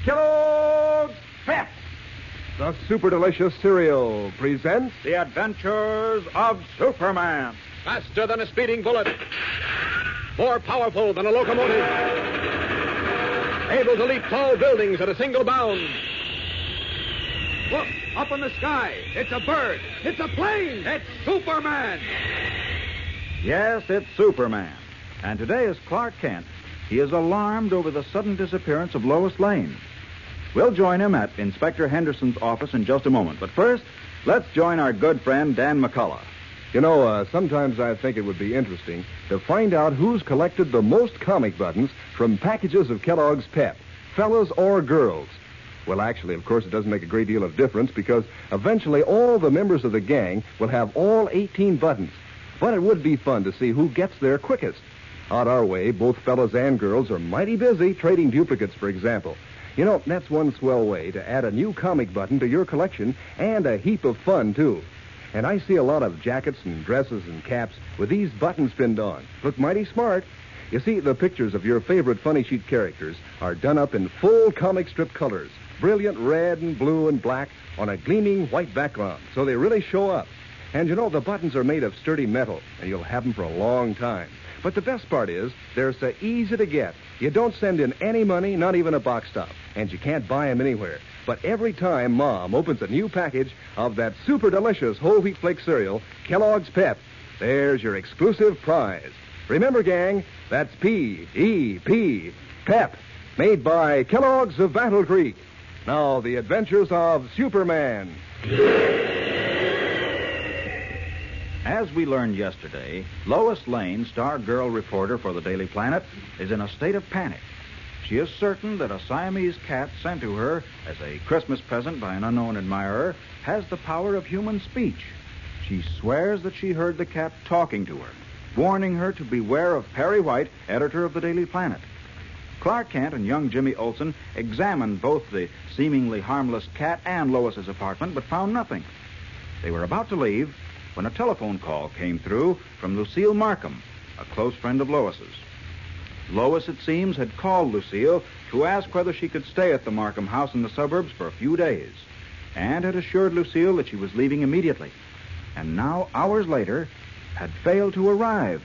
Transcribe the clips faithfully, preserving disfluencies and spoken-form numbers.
Kellogg's Pep, the super delicious cereal, presents The Adventures of Superman. Faster than a speeding bullet. More powerful than a locomotive. Able to leap tall buildings at a single bound. Look, up in the sky. It's a bird. It's a plane. It's Superman. Yes, it's Superman. And today is Clark Kent. He is alarmed over the sudden disappearance of Lois Lane. We'll join him at Inspector Henderson's office in just a moment. But first, let's join our good friend Dan McCullough. You know, uh, sometimes I think it would be interesting to find out who's collected the most comic buttons from packages of Kellogg's Pep, fellas or girls. Well, actually, of course, it doesn't make a great deal of difference because eventually all the members of the gang will have all eighteen buttons. But it would be fun to see who gets there quickest. Out our way, both fellas and girls are mighty busy trading duplicates, for example. You know, that's one swell way to add a new comic button to your collection and a heap of fun, too. And I see a lot of jackets and dresses and caps with these buttons pinned on. Look mighty smart. You see, the pictures of your favorite funny sheet characters are done up in full comic strip colors, brilliant red and blue and black on a gleaming white background, so they really show up. And you know, the buttons are made of sturdy metal, and you'll have them for a long time. But the best part is, they're so easy to get. You don't send in any money, not even a box stop, and you can't buy them anywhere. But every time Mom opens a new package of that super delicious whole wheat flake cereal, Kellogg's Pep, there's your exclusive prize. Remember, gang, that's P E P, Pep, made by Kellogg's of Battle Creek. Now, the adventures of Superman. As we learned yesterday, Lois Lane, star girl reporter for the Daily Planet, is in a state of panic. She is certain that a Siamese cat sent to her as a Christmas present by an unknown admirer has the power of human speech. She swears that she heard the cat talking to her, warning her to beware of Perry White, editor of the Daily Planet. Clark Kent and young Jimmy Olsen examined both the seemingly harmless cat and Lois's apartment, but found nothing. They were about to leave when a telephone call came through from Lucille Markham, a close friend of Lois's. Lois, it seems, had called Lucille to ask whether she could stay at the Markham house in the suburbs for a few days, and had assured Lucille that she was leaving immediately, and now, hours later, had failed to arrive.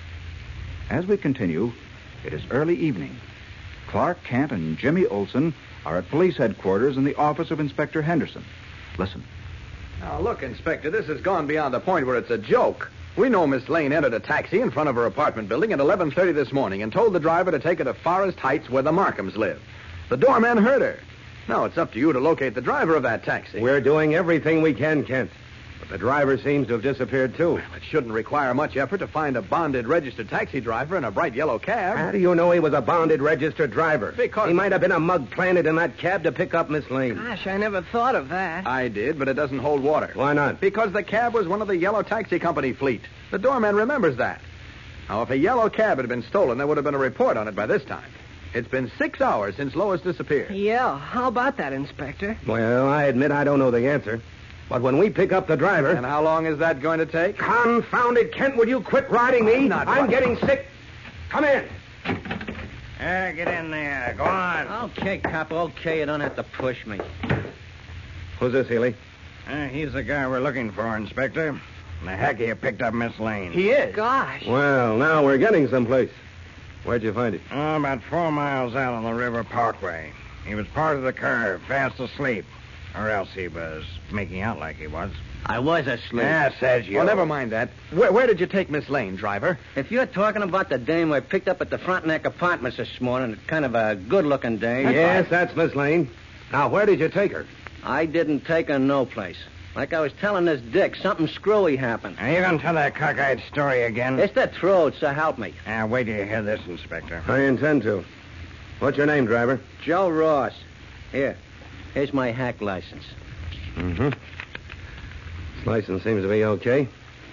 As we continue, it is early evening. Clark Kent and Jimmy Olsen are at police headquarters in the office of Inspector Henderson. Listen. Now, look, Inspector, this has gone beyond the point where it's a joke. We know Miss Lane entered a taxi in front of her apartment building at eleven thirty this morning and told the driver to take her to Forest Heights where the Markhams live. The doorman heard her. Now, it's up to you to locate the driver of that taxi. We're doing everything we can, Kent. But the driver seems to have disappeared, too. Well, it shouldn't require much effort to find a bonded registered taxi driver in a bright yellow cab. How do you know he was a bonded registered driver? Because... He might have been a mug planted in that cab to pick up Miss Lane. Gosh, I never thought of that. I did, but it doesn't hold water. Why not? Because the cab was one of the yellow taxi company fleet. The doorman remembers that. Now, if a yellow cab had been stolen, there would have been a report on it by this time. It's been six hours since Lois disappeared. Yeah, how about that, Inspector? Well, I admit I don't know the answer. But when we pick up the driver... And how long is that going to take? Confound it, Kent, will you quit riding me? I'm not I'm riding. getting sick. Come in. Uh, get in there. Go on. Okay, cop, okay. You don't have to push me. Who's this, Healy? Uh, he's the guy we're looking for, Inspector. The hacky who picked up Miss Lane. He is? Gosh. Well, now we're getting someplace. Where'd you find it? Oh, about four miles out on the River Parkway. He was part of the car, fast asleep. Or else he was making out like he was. I was asleep. Yeah, says you. Well, never mind that. Where, where did you take Miss Lane, driver? If you're talking about the dame I picked up at the Frontenac Apartments this morning, it's kind of a good-looking dame. Yes, that's Miss Lane. Now, where did you take her? I didn't take her no place. Like I was telling this Dick, something screwy happened. Are you going to tell that cockeyed story again? It's the truth, so help me. Ah, wait till you hear this, Inspector. I intend to. What's your name, driver? Joe Ross. Here. Here's my hack license. Mm-hmm. This license seems to be okay.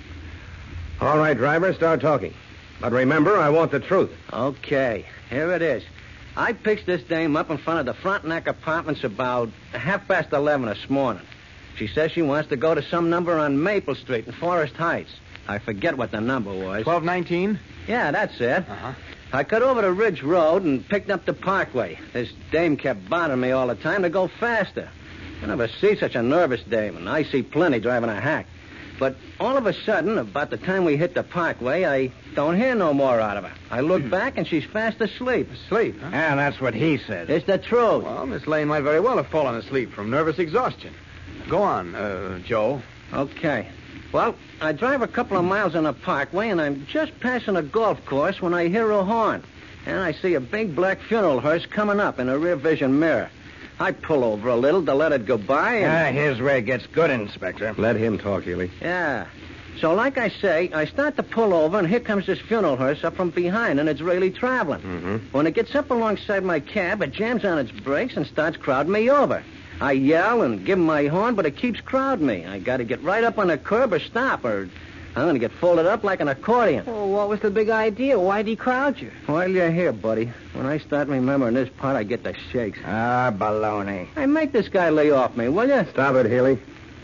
All right, driver, start talking. But remember, I want the truth. Okay, here it is. I picked this dame up in front of the Frontenac Apartments about half past eleven this morning. She says she wants to go to some number on Maple Street in Forest Heights. I forget what the number was. twelve nineteen? Yeah, that's it. Uh-huh. I cut over to Ridge Road and picked up the Parkway. This dame kept bothering me all the time to go faster. I never see such a nervous dame, and I see plenty driving a hack. But all of a sudden, about the time we hit the Parkway, I don't hear no more out of her. I look back, and she's fast asleep. Asleep, huh? Yeah, that's what he said. It's the truth. Well, Miss Lane might very well have fallen asleep from nervous exhaustion. Go on, uh, Joe. Okay. Well, I drive a couple of miles on the Parkway, and I'm just passing a golf course when I hear a horn. And I see a big black funeral hearse coming up in a rear vision mirror. I pull over a little to let it go by, and... Ah, here's where it gets good, Inspector. Let him talk, Healy. Yeah. So like I say, I start to pull over, and here comes this funeral hearse up from behind, and it's really traveling. Mm-hmm. When it gets up alongside my cab, it jams on its brakes and starts crowding me over. I yell and give him my horn, but it keeps crowding me. I got to get right up on the curb or stop, or I'm going to get folded up like an accordion. Well, what was the big idea? Why'd he crowd you? Well, you're here, buddy. When I start remembering this part, I get the shakes. Ah, baloney. Hey, make this guy lay off me, will you? Stop it, Healy.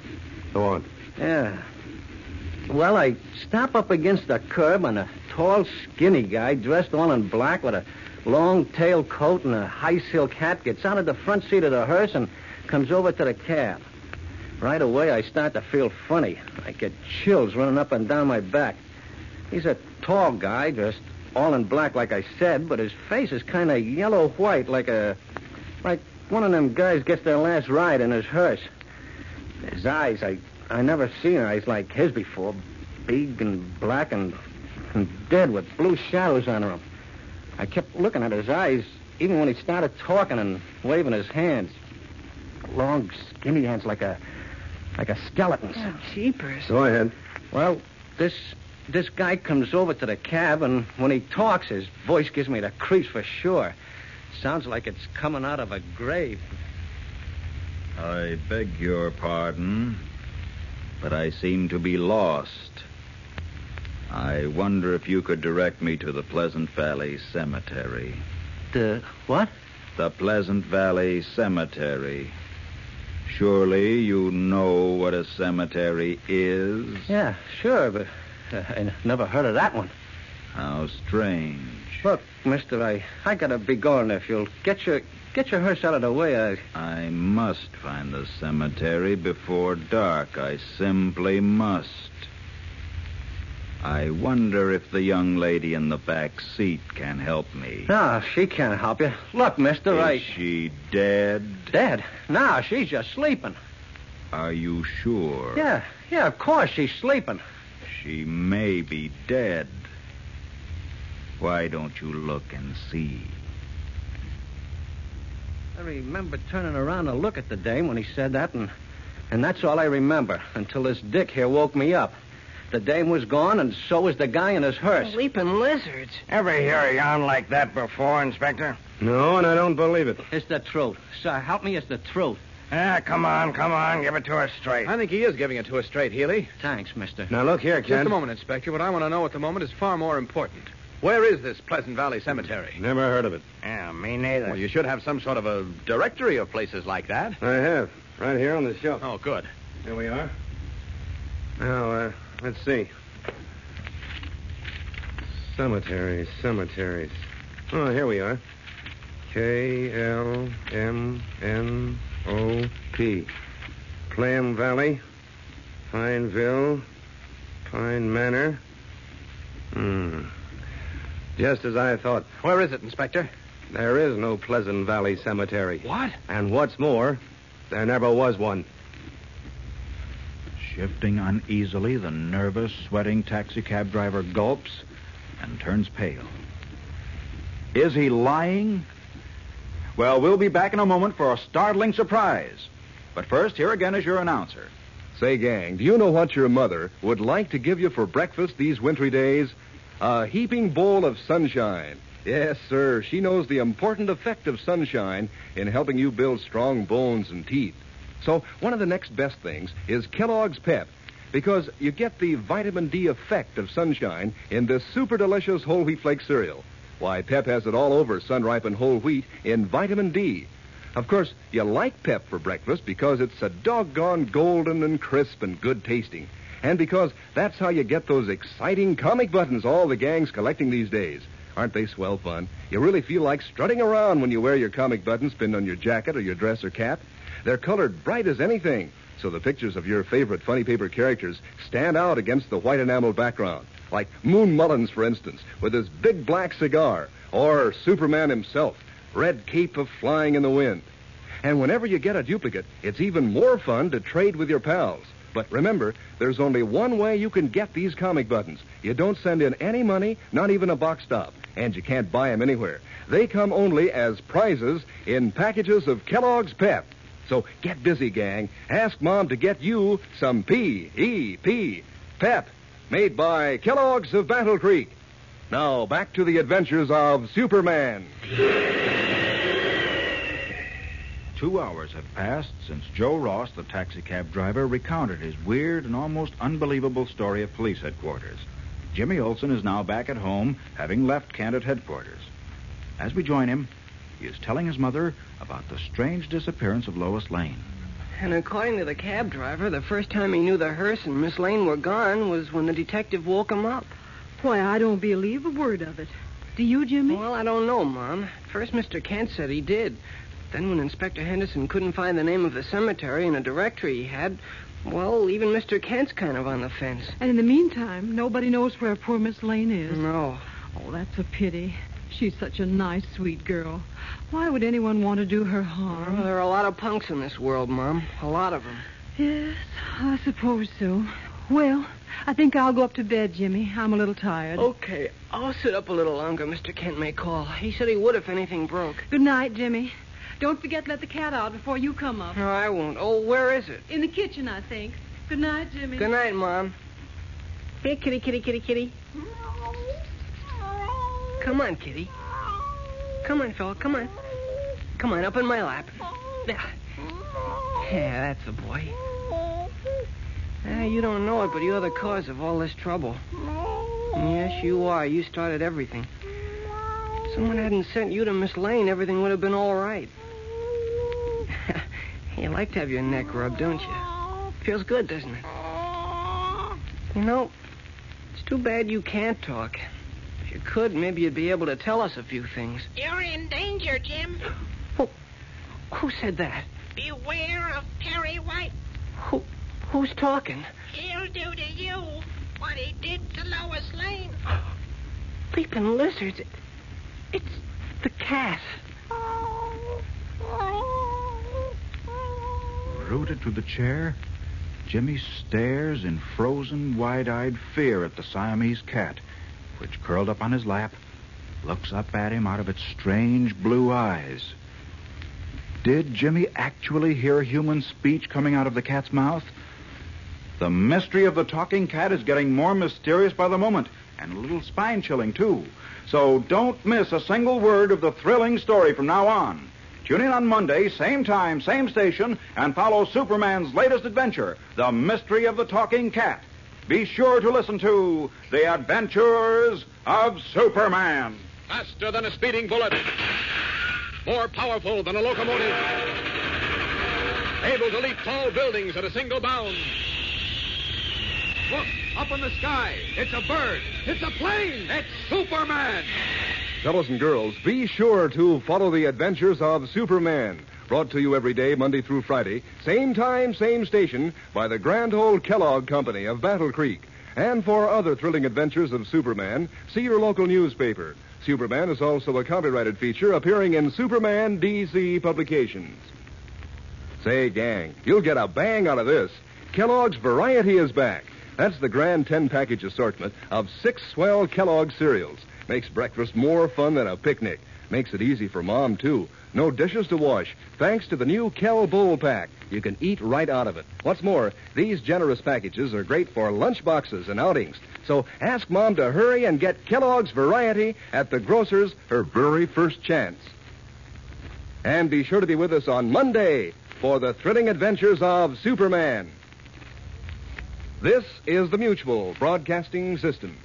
Go on. Yeah. Well, I stop up against the curb, and a tall, skinny guy dressed all in black with a long tail coat and a high silk hat gets out of the front seat of the hearse and comes over to the cab. Right away, I start to feel funny. I get chills running up and down my back. He's a tall guy, dressed all in black, like I said, but his face is kind of yellow-white, like a... like one of them guys gets their last ride in his hearse. His eyes, I I never seen eyes like his before. Big and black and, and dead with blue shadows under them. I kept looking at his eyes, even when he started talking and waving his hands. Long, skinny hands like a like a skeleton's. Oh, jeepers. Go ahead. Well, this this guy comes over to the cab, and when he talks, his voice gives me the creeps for sure. Sounds like it's coming out of a grave. I beg your pardon, but I seem to be lost. I wonder if you could direct me to the Pleasant Valley Cemetery. The what? The Pleasant Valley Cemetery. Surely you know what a cemetery is? Yeah, sure, but uh, I never heard of that one. How strange. Look, mister, I, I gotta be going. If you'll get your get your hearse out of the way, I... I must find the cemetery before dark. I simply must. I wonder if the young lady in the back seat can help me. No, she can't help you. Look, mister, Is I... she dead? Dead? No, she's just sleeping. Are you sure? Yeah, yeah, of course she's sleeping. She may be dead. Why don't you look and see? I remember turning around to look at the dame when he said that, and, and that's all I remember, until this dick here woke me up. The dame was gone, and so was the guy in his hearse. Leaping lizards. Ever hear a yarn like that before, Inspector? No, and I don't believe it. It's the truth. Sir, help me, it's the truth. Ah, come on, come on. Give it to us straight. I think he is giving it to us straight, Healy. Thanks, mister. Now, look here, Kent. Just a moment, Inspector. What I want to know at the moment is far more important. Where is this Pleasant Valley Cemetery? Never heard of it. Yeah, me neither. Well, you should have some sort of a directory of places like that. I have. Right here on the shelf. Oh, good. Here we are. Now, uh, let's see. Cemeteries, cemeteries. Oh, here we are. K L M N O P. Clam Valley, Pineville, Pine Manor. Hmm. Just as I thought. Where is it, Inspector? There is no Pleasant Valley Cemetery. What? And what's more, there never was one. Shifting uneasily, the nervous, sweating taxicab driver gulps and turns pale. Is he lying? Well, we'll be back in a moment for a startling surprise. But first, here again is your announcer. Say, gang, do you know what your mother would like to give you for breakfast these wintry days? A heaping bowl of sunshine. Yes, sir, she knows the important effect of sunshine in helping you build strong bones and teeth. So one of the next best things is Kellogg's Pep, because you get the vitamin D effect of sunshine in this super delicious whole wheat flake cereal. Why, Pep has it all over sun-ripened whole wheat in vitamin D. Of course, you like Pep for breakfast because it's a doggone golden and crisp and good tasting. And because that's how you get those exciting comic buttons all the gang's collecting these days. Aren't they swell fun? You really feel like strutting around when you wear your comic buttons pinned on your jacket or your dress or cap. They're colored bright as anything, so the pictures of your favorite funny paper characters stand out against the white enamel background. Like Moon Mullins, for instance, with his big black cigar, or Superman himself, red cape of flying in the wind. And whenever you get a duplicate, it's even more fun to trade with your pals. But remember, there's only one way you can get these comic buttons. You don't send in any money, not even a box stop, and you can't buy them anywhere. They come only as prizes in packages of Kellogg's Pep. So get busy, gang. Ask Mom to get you some P E P, Pep, made by Kellogg's of Battle Creek. Now, back to the adventures of Superman. Two hours have passed since Joe Ross, the taxicab driver, recounted his weird and almost unbelievable story at police headquarters. Jimmy Olsen is now back at home, having left Kent at headquarters. As we join him, he is telling his mother about the strange disappearance of Lois Lane. And according to the cab driver, the first time he knew the hearse and Miss Lane were gone was when the detective woke him up. Why, I don't believe a word of it. Do you, Jimmy? Well, I don't know, Mom. First, Mister Kent said he did. Then when Inspector Henderson couldn't find the name of the cemetery in a directory he had, well, even Mister Kent's kind of on the fence. And in the meantime, nobody knows where poor Miss Lane is. No. Oh, that's a pity. She's such a nice, sweet girl. Why would anyone want to do her harm? Well, there are a lot of punks in this world, Mom. A lot of them. Yes, I suppose so. Well, I think I'll go up to bed, Jimmy. I'm a little tired. Okay, I'll sit up a little longer. Mister Kent may call. He said he would if anything broke. Good night, Jimmy. Don't forget to let the cat out before you come up. No, I won't. Oh, where is it? In the kitchen, I think. Good night, Jimmy. Good night, Mom. Here, kitty, kitty, kitty, kitty. Come on, kitty. Come on, fella, come on. Come on, up in my lap. Yeah, that's the boy. Ah, you don't know it, but you're the cause of all this trouble. Yes, you are. You started everything. If someone hadn't sent you to Miss Lane, everything would have been all right. You like to have your neck rubbed, don't you? Feels good, doesn't it? You know, it's too bad you can't talk. If you could, maybe you'd be able to tell us a few things. You're in danger, Jim. Who, who said that? Beware of Perry White. Who, who's talking? He'll do to you what he did to Lois Lane. Leaping lizards. It, it's the cat. Rooted to the chair, Jimmy stares in frozen, wide-eyed fear at the Siamese cat, which, curled up on his lap, looks up at him out of its strange blue eyes. Did Jimmy actually hear human speech coming out of the cat's mouth? The mystery of the talking cat is getting more mysterious by the moment, and a little spine-chilling, too. So don't miss a single word of the thrilling story from now on. Tune in on Monday, same time, same station, and follow Superman's latest adventure, The Mystery of the Talking Cat. Be sure to listen to The Adventures of Superman. Faster than a speeding bullet. More powerful than a locomotive. Able to leap tall buildings at a single bound. Look, up in the sky. It's a bird. It's a plane. It's Superman. Fellows and girls, be sure to follow the adventures of Superman. Brought to you every day, Monday through Friday, same time, same station, by the Grand Old Kellogg Company of Battle Creek. And for other thrilling adventures of Superman, see your local newspaper. Superman is also a copyrighted feature appearing in Superman D C publications. Say, gang, you'll get a bang out of this. Kellogg's Variety is back. That's the grand ten-package assortment of six swell Kellogg cereals. Makes breakfast more fun than a picnic. Makes it easy for Mom, too. No dishes to wash, thanks to the new Kell Bowl Pack. You can eat right out of it. What's more, these generous packages are great for lunch boxes and outings. So ask Mom to hurry and get Kellogg's Variety at the grocer's her very first chance. And be sure to be with us on Monday for the thrilling adventures of Superman. This is the Mutual Broadcasting System.